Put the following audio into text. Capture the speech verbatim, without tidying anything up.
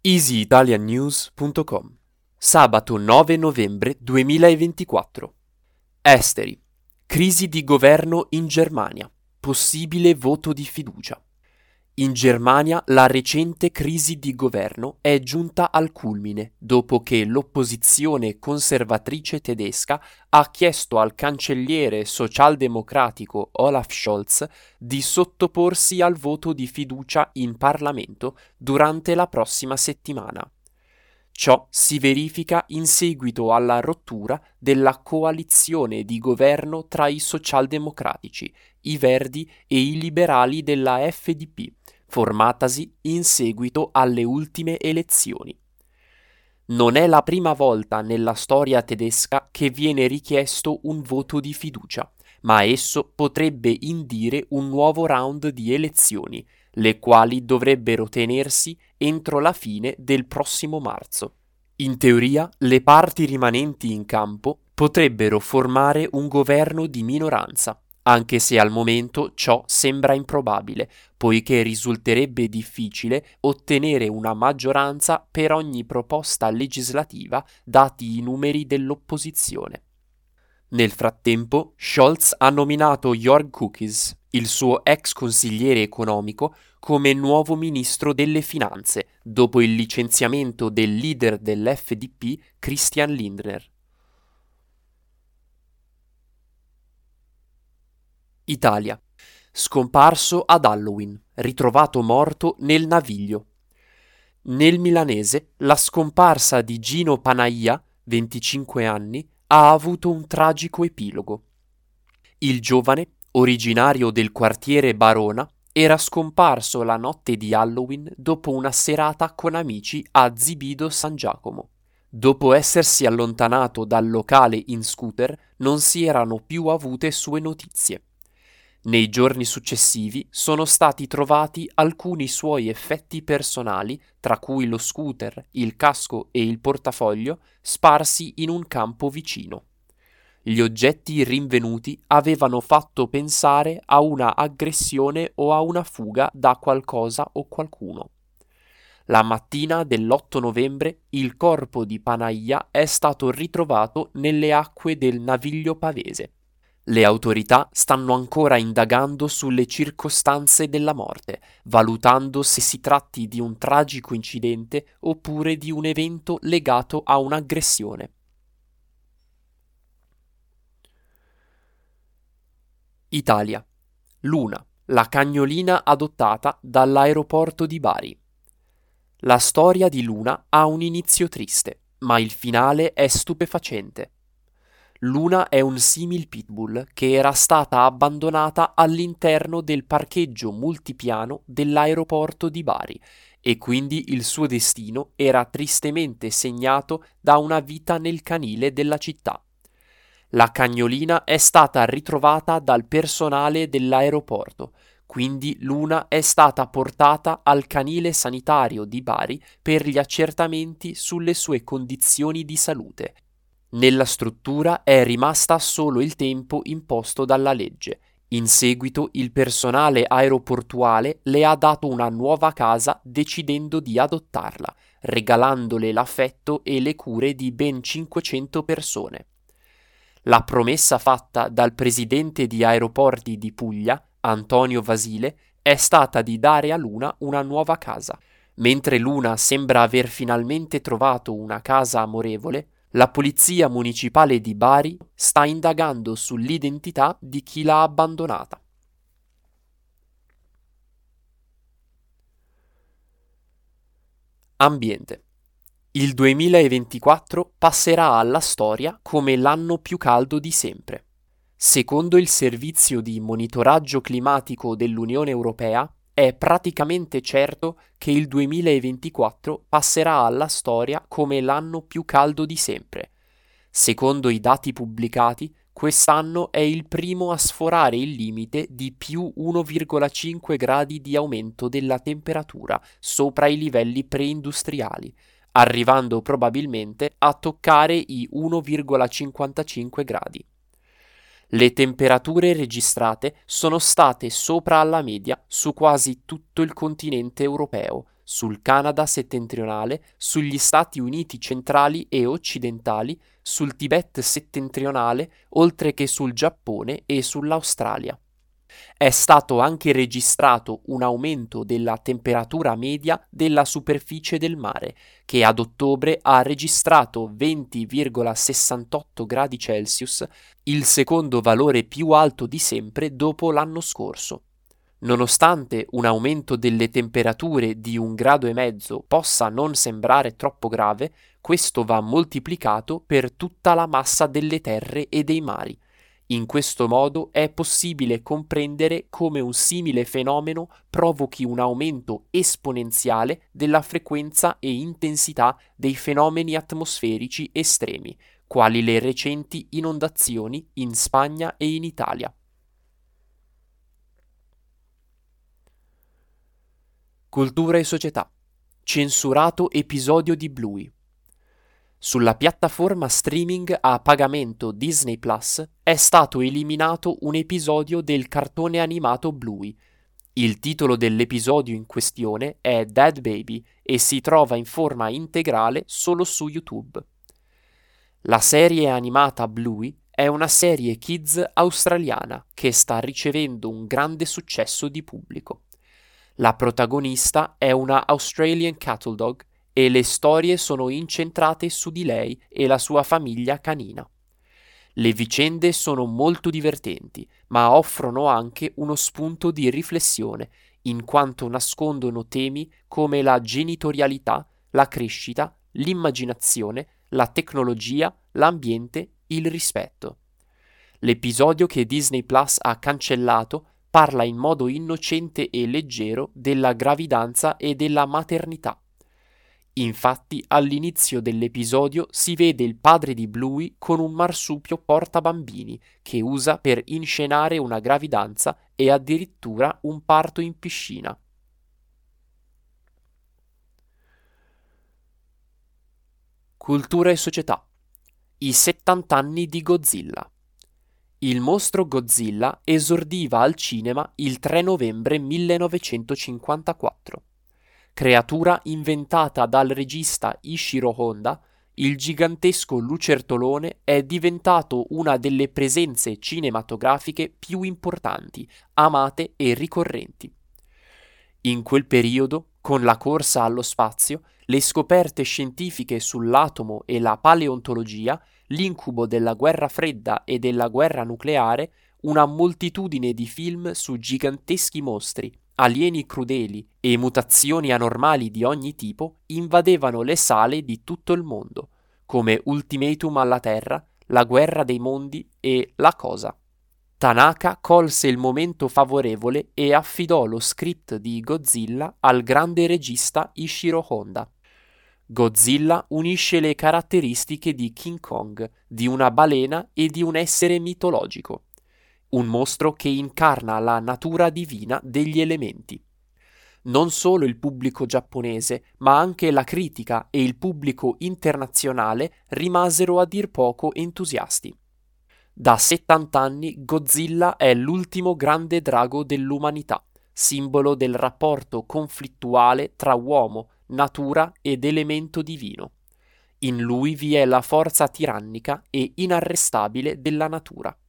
easy italian news punto com. Sabato nove novembre duemilaventiquattro. Esteri. Crisi di governo in Germania. Possibile voto di fiducia. In Germania la recente crisi di governo è giunta al culmine dopo che l'opposizione conservatrice tedesca ha chiesto al cancelliere socialdemocratico Olaf Scholz di sottoporsi al voto di fiducia in Parlamento durante la prossima settimana. Ciò si verifica in seguito alla rottura della coalizione di governo tra i socialdemocratici, i verdi e i liberali della F D P, formatasi in seguito alle ultime elezioni. Non è la prima volta nella storia tedesca che viene richiesto un voto di fiducia, ma esso potrebbe indire un nuovo round di elezioni, le quali dovrebbero tenersi entro la fine del prossimo marzo. In teoria, le parti rimanenti in campo potrebbero formare un governo di minoranza, anche se al momento ciò sembra improbabile, poiché risulterebbe difficile ottenere una maggioranza per ogni proposta legislativa dati i numeri dell'opposizione. Nel frattempo, Scholz ha nominato Jörg Kukies, il suo ex consigliere economico, come nuovo ministro delle finanze, dopo il licenziamento del leader dell'F D P Christian Lindner. Italia. Scomparso ad Halloween, ritrovato morto nel Naviglio. Nel milanese, la scomparsa di Gino Panaia, venticinque anni, ha avuto un tragico epilogo. Il giovane, originario del quartiere Barona, era scomparso la notte di Halloween dopo una serata con amici a Zibido San Giacomo. Dopo essersi allontanato dal locale in scooter, non si erano più avute sue notizie. Nei giorni successivi sono stati trovati alcuni suoi effetti personali, tra cui lo scooter, il casco e il portafoglio, sparsi in un campo vicino. Gli oggetti rinvenuti avevano fatto pensare a una aggressione o a una fuga da qualcosa o qualcuno. La mattina dell'otto novembre il corpo di Panaia è stato ritrovato nelle acque del Naviglio Pavese. Le autorità stanno ancora indagando sulle circostanze della morte, valutando se si tratti di un tragico incidente oppure di un evento legato a un'aggressione. Italia. Luna, la cagnolina adottata dall'aeroporto di Bari. La storia di Luna ha un inizio triste, ma il finale è stupefacente. Luna è un simil pitbull che era stata abbandonata all'interno del parcheggio multipiano dell'aeroporto di Bari e quindi il suo destino era tristemente segnato da una vita nel canile della città. La cagnolina è stata ritrovata dal personale dell'aeroporto, quindi Luna è stata portata al canile sanitario di Bari per gli accertamenti sulle sue condizioni di salute. Nella struttura è rimasta solo il tempo imposto dalla legge. In seguito il personale aeroportuale le ha dato una nuova casa decidendo di adottarla, regalandole l'affetto e le cure di ben cinquecento persone. La promessa fatta dal presidente di Aeroporti di Puglia, Antonio Vasile, è stata di dare a Luna una nuova casa. Mentre Luna sembra aver finalmente trovato una casa amorevole, la Polizia Municipale di Bari sta indagando sull'identità di chi l'ha abbandonata. Ambiente. Il duemilaventiquattro passerà alla storia come l'anno più caldo di sempre. Secondo il servizio di monitoraggio climatico dell'Unione Europea, è praticamente certo che il duemilaventiquattro passerà alla storia come l'anno più caldo di sempre. Secondo i dati pubblicati, quest'anno è il primo a sforare il limite di più uno virgola cinque gradi di aumento della temperatura sopra i livelli preindustriali, arrivando probabilmente a toccare i uno virgola cinquantacinque gradi. Le temperature registrate sono state sopra alla media su quasi tutto il continente europeo, sul Canada settentrionale, sugli Stati Uniti centrali e occidentali, sul Tibet settentrionale, oltre che sul Giappone e sull'Australia. È stato anche registrato un aumento della temperatura media della superficie del mare, che ad ottobre ha registrato venti virgola sessantotto gradi Celsius, il secondo valore più alto di sempre dopo l'anno scorso. Nonostante un aumento delle temperature di un grado e mezzo possa non sembrare troppo grave, questo va moltiplicato per tutta la massa delle terre e dei mari. In questo modo è possibile comprendere come un simile fenomeno provochi un aumento esponenziale della frequenza e intensità dei fenomeni atmosferici estremi, quali le recenti inondazioni in Spagna e in Italia. Cultura e società. Censurato episodio di Bluey. Sulla piattaforma streaming a pagamento Disney Plus è stato eliminato un episodio del cartone animato Bluey. Il titolo dell'episodio in questione è Dead Baby e si trova in forma integrale solo su YouTube. La serie animata Bluey è una serie kids australiana che sta ricevendo un grande successo di pubblico. La protagonista è una Australian Cattle Dog e le storie sono incentrate su di lei e la sua famiglia canina. Le vicende sono molto divertenti, ma offrono anche uno spunto di riflessione, in quanto nascondono temi come la genitorialità, la crescita, l'immaginazione, la tecnologia, l'ambiente, il rispetto. L'episodio che Disney Plus ha cancellato parla in modo innocente e leggero della gravidanza e della maternità. Infatti, all'inizio dell'episodio si vede il padre di Bluey con un marsupio portabambini che usa per inscenare una gravidanza e addirittura un parto in piscina. Cultura e società. I settanta anni di Godzilla. Il mostro Godzilla esordiva al cinema il tre novembre millenovecentocinquantaquattro. Creatura inventata dal regista Ishiro Honda, il gigantesco lucertolone è diventato una delle presenze cinematografiche più importanti, amate e ricorrenti. In quel periodo, con la corsa allo spazio, le scoperte scientifiche sull'atomo e la paleontologia, l'incubo della guerra fredda e della guerra nucleare, una moltitudine di film su giganteschi mostri, alieni crudeli e mutazioni anormali di ogni tipo invadevano le sale di tutto il mondo, come Ultimatum alla Terra, La guerra dei mondi e La cosa. Tanaka colse il momento favorevole e affidò lo script di Godzilla al grande regista Ishiro Honda. Godzilla unisce le caratteristiche di King Kong, di una balena e di un essere mitologico. Un mostro che incarna la natura divina degli elementi. Non solo il pubblico giapponese, ma anche la critica e il pubblico internazionale rimasero a dir poco entusiasti. Da settanta anni Godzilla è l'ultimo grande drago dell'umanità, simbolo del rapporto conflittuale tra uomo, natura ed elemento divino. In lui vi è la forza tirannica e inarrestabile della natura.